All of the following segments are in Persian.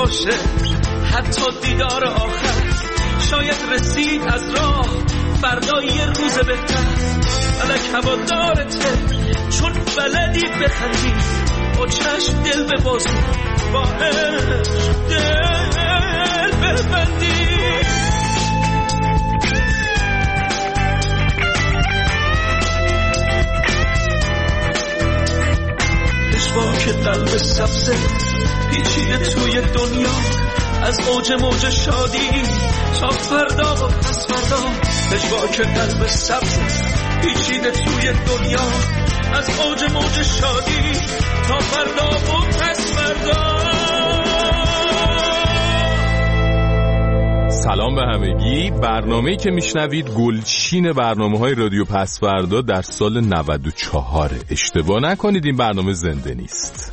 باشه حتی دیدار آخر. شاید رسید از راه فردا یه روز بهتر. الک هوادارته چون بلدی بخندی، با چشم دل ببازی، با عشق دل ببندی. اشباک قلب سبزه پیچیده توی دنیا، از اوج موج شادی تا فردا و پس فردا. اشباک قلب سبزه پیچیده توی دنیا، از اوج موج شادی تا فردا و پس فردا. سلام به همگی. برنامه‌ای که میشنوید گلچین برنامه‌های رادیو پس فردا در سال 94. اشتباه نکنید این برنامه زنده نیست.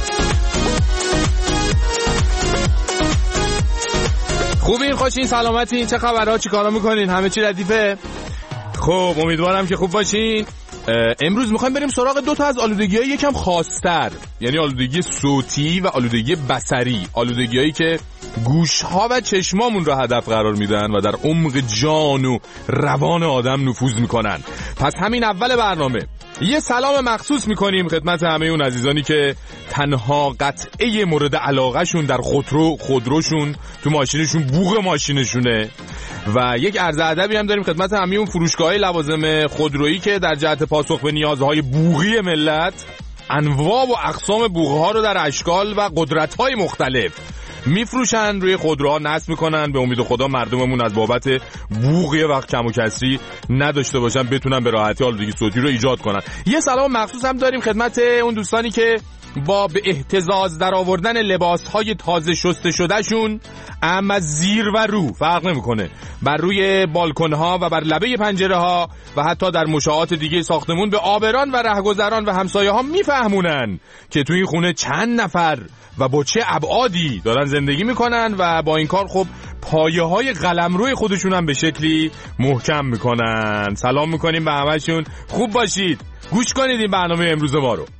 خوبین؟ خوشین؟ سلامتین؟ چه خبرها؟ چی کارا میکنین؟ همه چی ردیفه؟ خب امیدوارم که خوب باشین. امروز میخوایم بریم سراغ دو تا از آلودگی‌های یکم خاص‌تر، یعنی آلودگی صوتی و آلودگی بصری. آلودگی‌هایی که گوش‌ها و چشمامون رو هدف قرار میدن و در عمق جان و روان آدم نفوذ میکنن. پس همین اول برنامه یه سلام مخصوص میکنیم خدمت همه اون عزیزانی که تنها قطعه مورد علاقهشون در خودروشون تو ماشینشون بوق ماشینشونه. و یک عرض ادبی هم داریم خدمت همه اون فروشگاه‌های لوازم خودرویی که در جهت پاسخ به نیازهای بوقی ملت انواع و اقسام بوق‌ها رو در اشکال و قدرت‌های مختلف میفروشن، روی خودروها نصب میکنن. به امید خدا مردممون از بابت بوق یه وقت کم و کسری نداشته باشن، بتونن به راحتی آلودگی صوتی رو ایجاد کنن. یه سلام مخصوص هم داریم خدمت اون دوستانی که با به اهتزاز در آوردن لباسهای تازه شسته شدهشون، اما زیر و رو فرق نمیکنه، بر روی بالکنها و بر لبه پنجره ها و حتی در مشاعات دیگه ساختمون به آبران و رهگذران و همسایه ها میفهمونن که توی این خونه چند نفر و با چه ابعادی دارن زندگی میکنن و با این کار خب پایه های قلمروی خودشون هم به شکلی محکم میکنن. سلام میکنیم به همشون. خوب باشید، گوش کنید این برنامه امروز ما رو.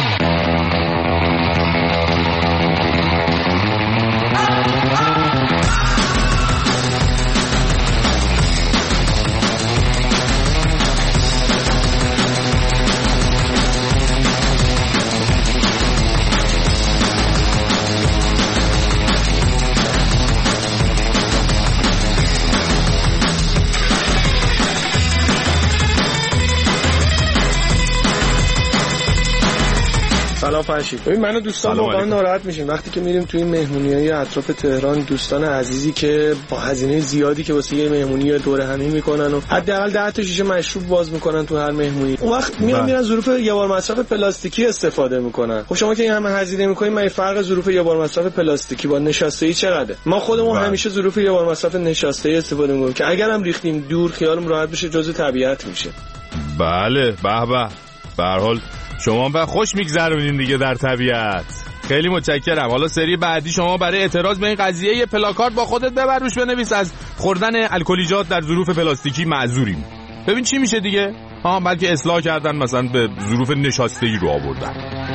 سلام فرشید. ببین من و دوستان واقعا ناراحت میشیم وقتی که میریم توی مهمونی‌های اطراف تهران، دوستان عزیزی که با هزینه زیادی که واسه یه مهمونی دور همی میکنن و حداقل 10 تا شیشه مشروب باز میکنن تو هر مهمونی، اون وقت میرن ظروف یه بار مصرف پلاستیکی استفاده میکنن. خب شما که این همه هزینه میکنین، من فرق ظروف یه بار مصرف پلاستیکی با نشاسته‌ای چقدره؟ ما خودمون همیشه ظروف یه بار مصرف نشاسته‌ای استفاده میکنیم که اگرم ریختیم دور خیالم راحت بشه، جزء طبیعت میشه. بله به هر حال شما به خوش میگذرونین دیگه در طبیعت. خیلی متشکرم. حالا سری بعدی شما برای اعتراض به این قضیه یه پلاکارد با خودت ببر، روش بنویس از خوردن الکلیجات در ظروف پلاستیکی معذوریم. ببین چی میشه دیگه. بلکه اصلاح کردن، مثلا به ظروف نشاسته‌ای رو آوردن.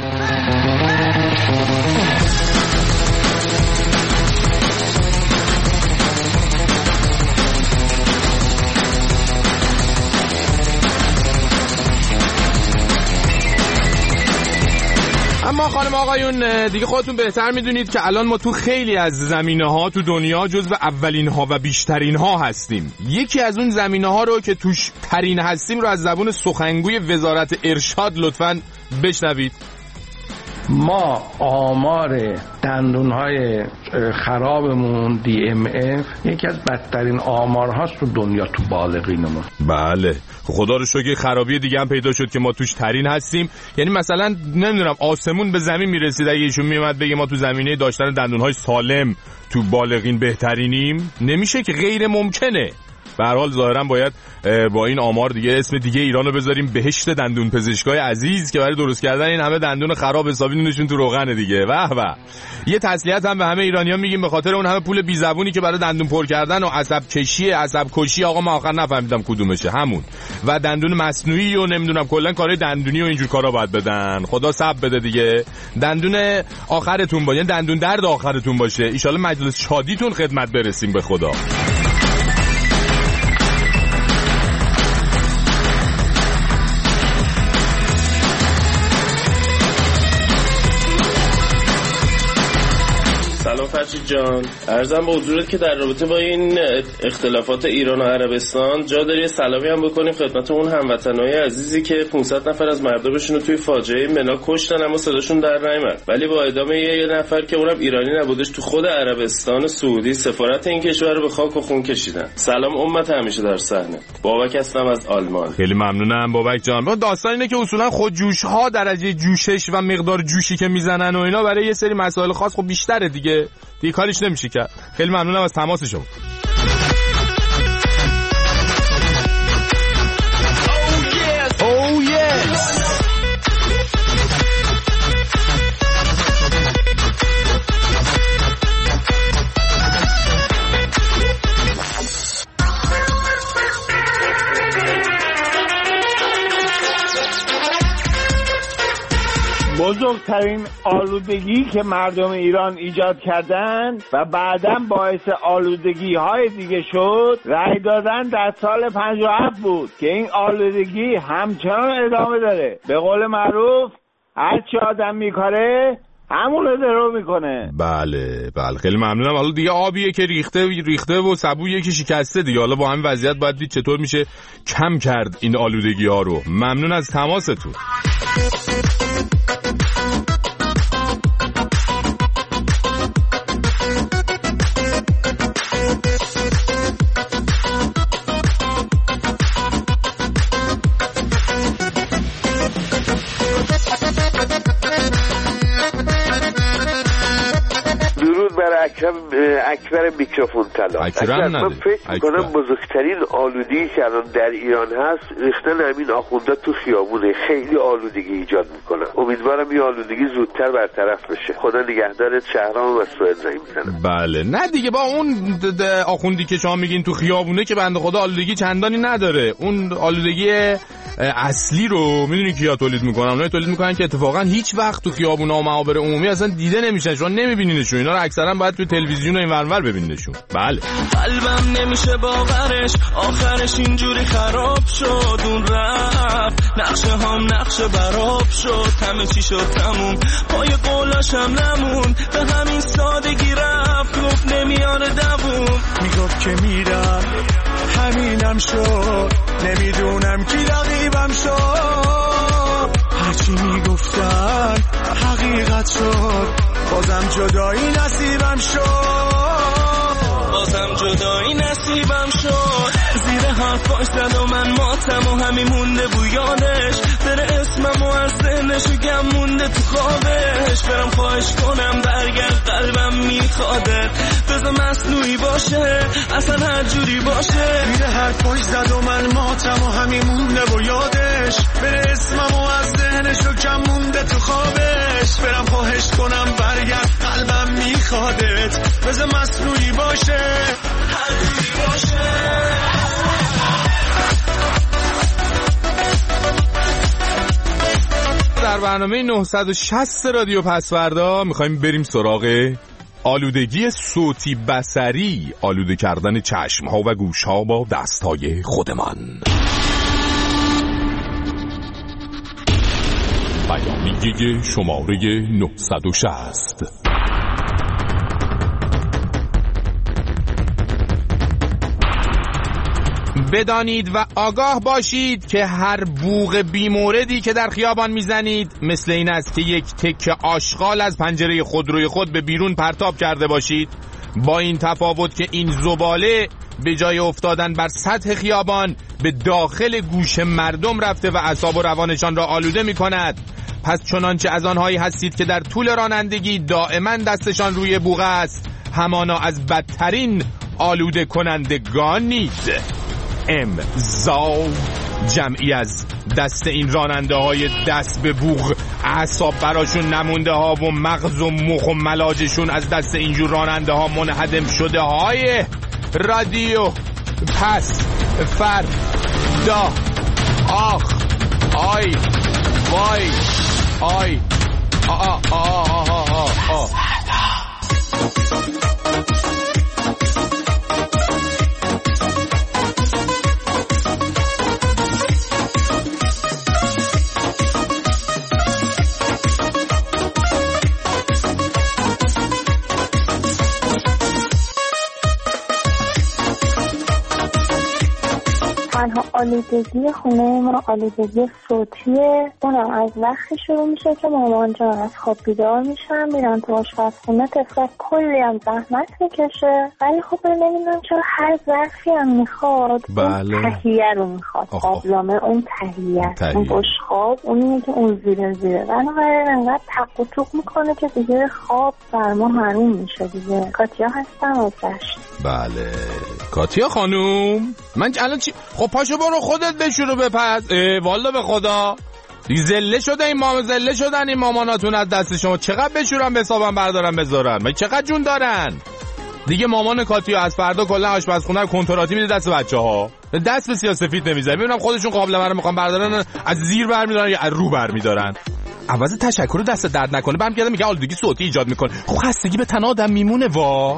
اما خانم آقایون دیگه خودتون بهتر میدونید که الان ما تو خیلی از زمینه‌ها تو دنیا جزو اولین‌ها و بیشترین‌ها هستیم. یکی از اون زمینه‌ها رو که توش ترین هستیم رو از زبون سخنگوی وزارت ارشاد لطفاً بشنوید. ما آمار دندون‌های خرابمون DMF یکی از بدترین آمارهاست تو دنیا تو بالغینمون. بله خدا رو شکر خرابی دیگه هم پیدا شد که ما توش ترین هستیم. یعنی مثلا نمیدونم آسمون به زمین میرسید اگه ایشون میومد بگه ما تو زمینه داشتن دندون‌های سالم تو بالغین بهترینیم، نمیشه که، غیر ممکنه. به هر حال ظاهرا باید با این آمار دیگه اسم دیگه ایرانو بذاریم بهشت دندون پزشکای عزیز که برای درست کردن این همه دندون خراب حسابی نونشون تو روغن دیگه. به یه تسلیت هم به همه ایرانی‌ها میگیم به خاطر اون همه پول بیزبونی که برای دندون پر کردن و عصب کشی آقا من آخر نفهمیدم کدومشه همون و دندون مصنوعی و نمیدونم کلا کارهای دندونی و اینجور کارا باید بدن. خدا صبر بده دیگه. دندون آخرتون باشه، دندون درد آخرتون باشه. ان شاءالله مجلس شادیتون خدمت برسیم به خدا. سلام فرشید جان، عرضم به حضورت که در رابطه با این اختلافات ایران و عربستان جا داری سلامی هم بکنیم خدمت اون هموطنای عزیزی که 500 نفر از مردمشون رو توی فاجعه منا کشتن اما صداشون در نیامد، ولی با اعدام یه نفر که اونم ایرانی نبودش تو خود عربستان سعودی سفارت این کشور رو به خاک و خون کشیدن. سلام امت همیشه در صحنه. بابک هستم از آلمان. خیلی ممنونم بابک جان. داستان اینه که اصولا خودجوش ها درجه جوشش و مقدار جوشی که میزنن و اینا برای یه سری مسائل خاص خب بیشتره دیگه کاریش نمیشه کرد. خیلی ممنونم از تماس شما. بزرگترین آلودگی که مردم ایران ایجاد کردن و بعداً باعث آلودگی های دیگه شد رأی دادن در سال 57 بود که این آلودگی همچنان ادامه داره. به قول معروف هر چی آدم میکاره همون رو درو میکنه. بله خیلی ممنونم. حالا دیگه آبیه که ریخته و سبویه که شکسته دیگه. حالا با همین وضعیت باید دید چطور میشه کم کرد این آلودگی ها رو. ممنون از تماستون. اکبر میکروفون طلا. من فکر میکنم بزرگترین آلودگی که الان در ایران هست ریختن همین آخوندا تو خیابونه. خیلی آلودگی ایجاد میکنن. امیدوارم این آلودگی زودتر برطرف بشه. خدا نگهدارت. شهرام و سوئد زنگ میزنم. بله نه دیگه با اون آخوندی که شما میگین تو خیابونه که بنده خدا آلودگی چندانی نداره. اون آلودگی اصلی رو میدونی کیا تولید میکنن؟ اونایی تولید میکنن که اتفاقا هیچ وقت تو خیابونا و معابر عمومی اصلا دیده نمیشن. شما نمیبینینشون. اینا رو اکثرا باید تو تلویزیون و این ورانور ببینینشون. بله قلبم نمیشه باورش آخرش اینجوری خراب شد. اون رفت نقشه هم نقشه براب شد. همه چی شد تموم پای قولاشم نمون. به همین سادگی رفت گفت نمیاره دووم. میگفت که میرم همینم شد. نمیدونم کی رقیبم شد. هرچی میگفتن حقیقت شد. بازم جدایی نصیبم شد. زیر حرفاش زد و من ماتم و همین مونده بو یادش. بره اسمم و از ذهنش و گم مونده تو خوابش. برم خواهش کنم برگرد قلبم میخوادت. بذار مصنوعی باشه اصلا هر جوری باشه. زیر حرفاش زد و من ماتم و همین مونده بو یادش. بره اسمم و از ذهنش و گم مونده تو خوابش. برم خواهش کنم برگرد قلبم میخوادت. بذار مصنوعی باشه هر جوری باشه. در برنامه 960 رادیو پسوردا میخوایم بریم سراغ آلودگی صوتی بصری، آلوده کردن چشمها و گوشها با دستهای خودمان. بیانیه شماره 960. بدانید و آگاه باشید که هر بوق بیموردی که در خیابان میزنید مثل این است که یک تکه آشغال از پنجره خودروی خود به بیرون پرتاب کرده باشید، با این تفاوت که این زباله به جای افتادن بر سطح خیابان به داخل گوش مردم رفته و اعصاب و روانشان را آلوده می کند. پس چنانچه از آنهایی هستید که در طول رانندگی دائما دستشان روی بوق است، همانا از بدترین آلوده کنندگانید. امضا جمعی از دست این راننده های دست به بوق، اعصاب براشون نمونده ها و مغز و مخ و ملاجشون از دست اینجور راننده ها منهدم شده های رادیو پس فردا. آخ آی وای آی تنها آلودگی خونه ما آلودگی صوتیه. اونم از وقتی شروع میشه که مامان جان از خواب بیدار میشن، میرن تو آشپزخونه. طفلا کلی هم زحمت میکشه، ولی خب نمیدونم چرا هر ظرفی هم میخواد بله. اون تهیه رو میخواد، قابلمه اون تهیه، اون بشخواب اونیه که اون زیره بنابراین انقدر تق و توق میکنه که دیگه خواب بر ما حروم میشه دیگه. کاتیا هستم از دشت. بله کاتیا خانوم، من الان چی؟ خب پاشو برو خودت بشورو بپز. والا به خدا دیگه زله شده این زله شدن این ماماناتون از دست شما. چقدر بشورم حسابم بردارم بذارن؟ من چقدر جون دارن دیگه. مامان کاتیا از فردا کلا آشپزخونه رو کنتراتی میده دست بچه‌ها، دست به سیاه‌سفید نمیزنه. ببینم خودشون قابلمه رو میخوان بردارن، از زیر برمیدارن یا از رو برمیدارن. عوض تشکر رو دست درد نکنه برمیگرده میگه آلودگی صوتی ایجاد میکنه. خب خستگی به تن آدم میمونه وا.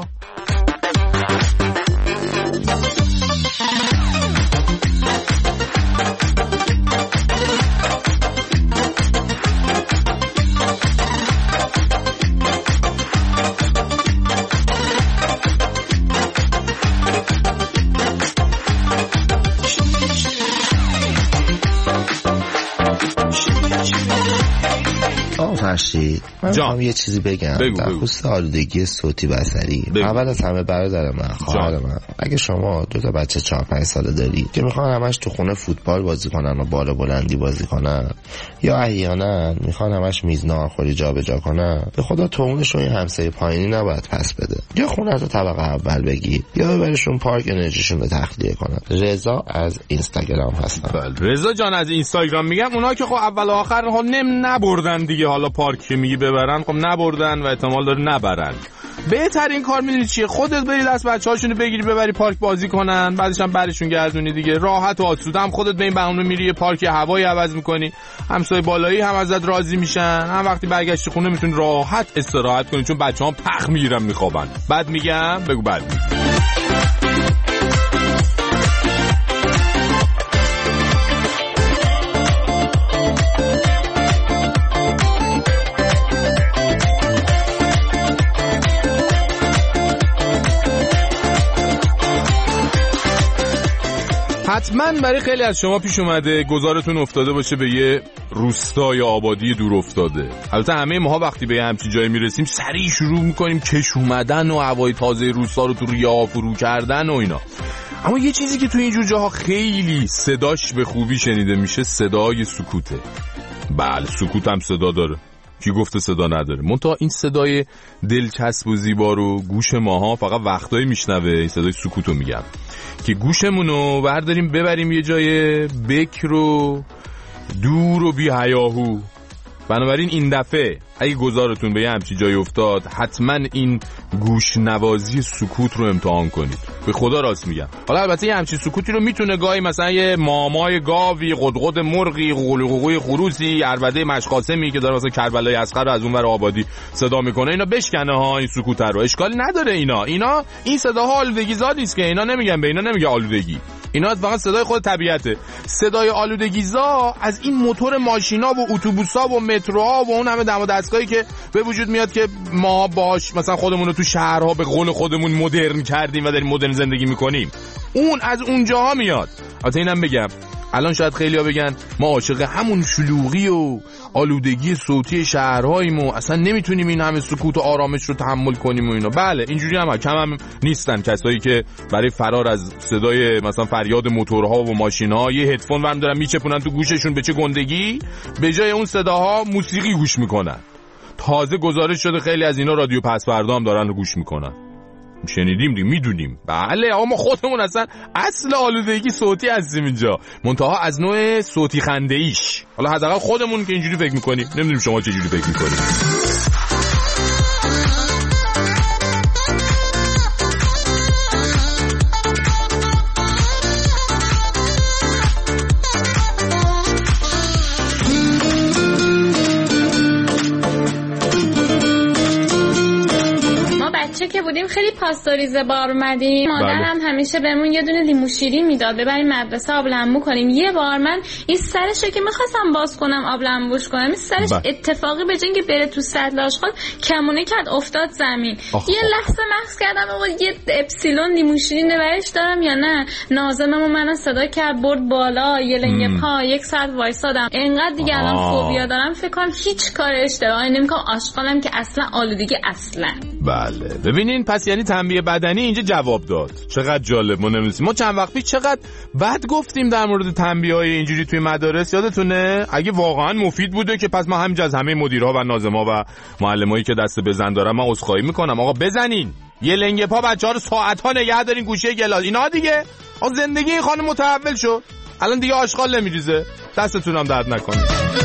فرشید من میخوام یه چیزی بگم در خصوص آلودگی صوتی بصری. اول از همه برادر من، خواهر من، اگه شما 2 بچه 4-5 ساله داری که میخوان همش تو خونه فوتبال بازی کنن و بالا بلندی بازی کنن یا احیانا میخوان همش میز ناهارخوری جابجا کنن، به خدا تومونشون یه همسایه پایینی نباید پس بده. یا خونه رو طبقه اول بگیر یا ببرشون پارک انرژیشون رو تخلیه کنن. رضا از اینستاگرام هستم. رضا جان از اینستاگرام میگم. اونا که خب اول و آخر نبردن دیگه، حالا پارک که میگی ببرن خب نبردن و احتمال داره نبرن. بهترین کار میدونی چیه؟ خودت بری دست بچه‌هاشونو بگیری ببری پارک بازی کنن، بعدش هم برشون گردونی دیگه. راحت و آسوده هم خودت به این بهونه میری یه پارک هوایی عوض میکنی، همسایه بالایی هم ازت راضی میشن، هم وقتی برگشتی خونه میتونی راحت استراحت کنی چون بچه‌ها پخ میگیرن میخوابن. بعد میگم بگو بعد حتما برای خیلی از شما پیش اومده گذارتون افتاده باشه به یه روستا یا آبادی دور افتاده. البته همه ماها وقتی به همچین جایی میرسیم سریع شروع میکنیم کش اومدن و هوای تازه روستا رو تو ریا فرو کردن و اینا. اما یه چیزی که تو اینجور جاها خیلی صداش به خوبی شنیده میشه صدای سکوته. بله سکوت هم صدا داره، کی گفته صدا نداره؟ منتها این صدای دلچسب و زیبا رو گوش ماها فقط وقتایی میشنوه. این صدای سکوتو میگم که گوشمونو برداریم ببریم یه جای بکر و دور و بی هیاهو. بنابراین این دفعه اگه گذارتون به یه همچی جای افتاد حتما این گوش نوازی سکوت رو امتحان کنید. به خدا راست میگم. حالا البته یه همچی سکوتی رو میتونه گاهی مثلا یه مامای گاوی، قدقد مرغی، قوقوی خروسی، عربده مشقاسمی که داره مثلا کربلای اصغر رو از اون ور آبادی صدا میکنه اینا بشکنه ها این سکوت رو. اشکالی نداره. اینا این صداها آلودگی زا نیست که. اینا نمیگن، به اینا نمیگه آلودگی. اینا فقط صدای خود طبیعته. صدای آلودگیزا از این موتور ماشینا و اتوبوسا و متروها و اون همه دم و دستگاهی که به وجود میاد که ما باش مثلا خودمون رو تو شهرها به قول خودمون مدرن کردیم و داریم مدرن زندگی میکنیم، اون از اونجاها میاد. البته اینم بگم الان شاید خیلی‌ها بگن ما عاشق همون شلوغی و آلودگی صوتی شهرهاییم و اصلا نمیتونیم این همه سکوت و آرامش رو تحمل کنیم و اینا. بله اینجوری هم کم هم نیستن کسایی که برای فرار از صدای مثلا فریاد موتورها و ماشین‌ها یه هدفون برمی دارن میچپونن تو گوششون، به چه گندگی به جای اون صداها موسیقی گوش میکنن. تازه گزارش شده خیلی از اینا رادیو پس فردا هم دارن گوش میکنن. شنیدیم دیگه، میدونیم. بله آقا ما خودمون اصل آلودگی صوتی هستیم اینجا، منتها از نوع صوتی خنده ایش. حالا حداقل خودمون که اینجوری فکر میکنیم، نمیدونیم شما چه جوری فکر میکنید. که بودیم خیلی پاستوریزه بار اومدیم، مادرم همیشه بهمون یه دونه لیمو شیری میداد ببریم مدرسه آب لمو کنیم. یه بار من این سرشو که می‌خواستم باز کنم آب لموش کنم، این سرش اتفاقی به جای اینکه بره تو سطل آشغال کمونه کرد افتاد زمین. یه لحظه مغز کردم آقا یه اپسیلون لیمو شیری نبرش دارم یا نه. ناظمم منو صدا کرد برد بالا، یه لنگ پا 1 ساعت وایسادم. انقدر دیگه الان فوبیا دارم فکر کنم هیچ کار اشتباهی نمی‌کنم. آشغالم که اصلا آلودگی اصلا. بله ببینین پس یعنی تنبیه بدنی اینجا جواب داد. چقدر جالب. ما نمی‌دونیم ما چند وقت پیش چقدر بد گفتیم در مورد تنبیه‌های اینجوری توی مدارس، یادتونه؟ اگه واقعا مفید بوده که پس ما همینجا از همه مدیرها و ناظما و معلمایی که دست بزن دارن من عذرخواهی میکنم. آقا بزنین یه لنگ پا بچه‌ها رو ساعت‌ها نگه دارین گوشه گلاس اینا دیگه. آقا زندگی این خانم متحول شد، الان دیگه آشغال نمیریزه. دستتون هم درد نکنه.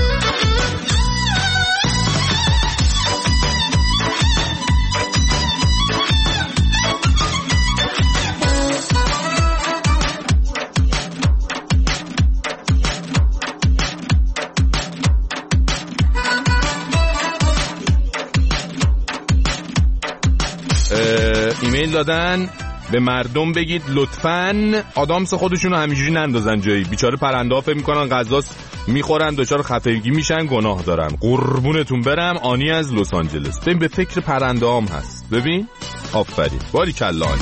ایمیل دادن به مردم بگید لطفاً آدامس خودشونو همینجوری نندازن جایی. بیچاره پرنده ها فکر میکنن غذاست میخورن دچار خفگی میشن، گناه دارن. قربونتون برم. آنی از لس آنجلس. ببین به فکر پرنده هم هست. ببین آفرین باریکلا آنی.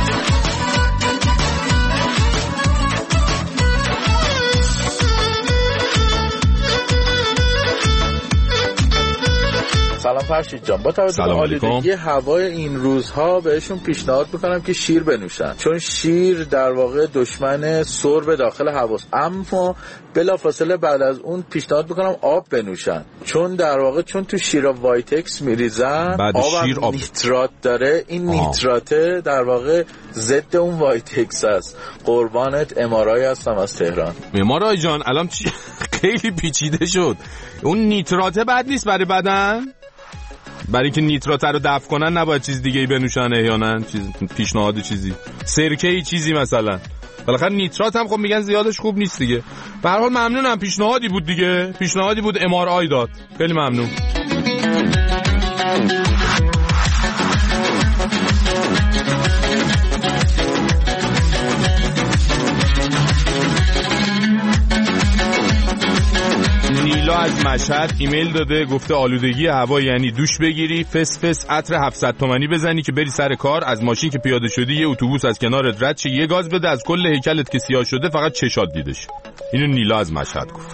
سلام فرشید جان، با توجه به آلودگی هوای این روزها بهشون پیشنهاد میکنم که شیر بنوشن، چون شیر در واقع دشمن سرب داخل هواست. اما بلافاصله بعد از اون پیشنهاد میکنم آب بنوشن، چون در واقع چون تو شیر وایتکس میریزن آب نیترات داره. این نیتراته در واقع ضد اون وایتکس است. قربانت امارای هستم از تهران. امارای جان الان خیلی پیچیده شد. اون نیتراته بد نیست برای بدن؟ برای اینکه نیترات رو دفع کنن نباید چیز دیگه ای بنوشن احیانا؟ چیز پیشنهاد چیزی سرکه‌ای چیزی مثلا. بالاخره نیترات هم خب میگن زیادش خوب نیست دیگه. به هر حال ممنونم، پیشنهادی بود دیگه، پیشنهادی بود MRI داد. خیلی ممنون. نیلا از مشهد ایمیل داده، گفته آلودگی هوا یعنی دوش بگیری، فس فس عطر 700 تومانی بزنی که بری سر کار، از ماشین که پیاده شدی یه اتوبوس از کنارت رد شه، یه گاز بده، از کل هیکلت که سیاه شده فقط چشات دیدش. اینو نیلا از مشهد گفت.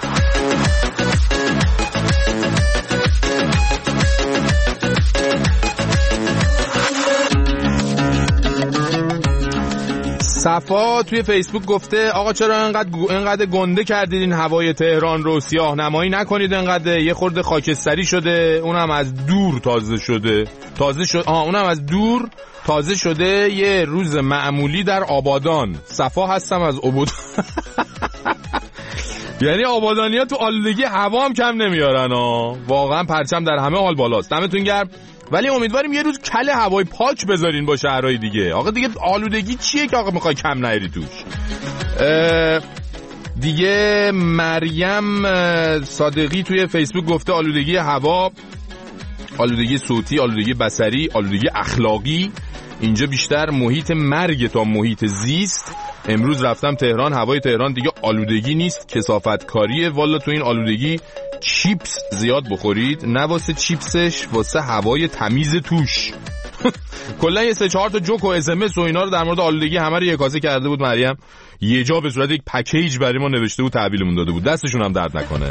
صفا توی فیسبوک گفته آقا چرا انقدر گنده کردید این هوای تهران رو، سیاه نمایی نکنید انقدر، یه خورده خاکستری شده، اونم از دور تازه شده یه روز معمولی در آبادان. صفا هستم از آبادان. یعنی آبادانی‌ها تو آلودگی هوا هم کم نمیارن ها. واقعا پرچم در همه حال بالاست. دمتون گرم. ولی امیدواریم یه روز کل هوای پاک بذارین با شهرهای دیگه. آقا دیگه آلودگی چیه که آقا میخوای کم نیاری توش؟ دیگه مریم صادقی توی فیسبوک گفته آلودگی هوا، آلودگی صوتی، آلودگی بصری، آلودگی اخلاقی، اینجا بیشتر محیط مرگ تا محیط زیست. امروز رفتم تهران، هوای تهران دیگه آلودگی نیست، کثافت کاریه. والا تو این آلودگی چیپس زیاد بخورید، نه واسه چیپسش، واسه هوای تمیز توش. کلا یه 3-4 تا جوک و SMS و اینا رو در مورد آلودگی همه رو یکاسه کرده بود مریم. یه جا به صورت یک پکیج برای ما نوشته بود، تحویلمون داده بود. دستشون هم درد نکنه.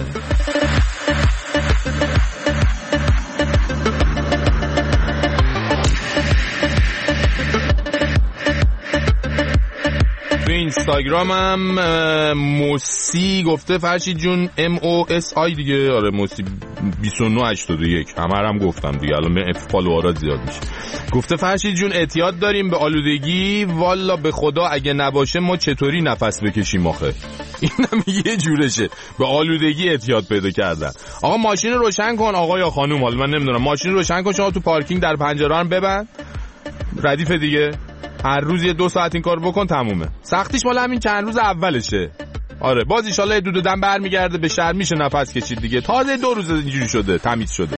اینستاگرامم موسی گفته فرشید جون MOSI دیگه، آره موسی 2981 هم گفتم دیگه، الان فالوورات زیاد میشه. گفته فرشید جون اعتیاد داریم به آلودگی، والا به خدا اگه نباشه ما چطوری نفس بکشیم آخه. اینم یه جورشه، به آلودگی اعتیاد پیدا کردن. آقا ماشین رو روشن کن آقا یا خانوم، حالا من نمیدونم، ماشین رو روشن کن شما تو پارکینگ در پنجره رو ببند، ردیف دیگه هر روز یه 2 ساعت این کار بکن تمومه. سختیش مال همین چند روز اولشه. آره باز ان شاءالله دودم برمیگرده به شهر، میشه نفس کشید دیگه. تازه 2 روز اینجوری شده تمیز شده.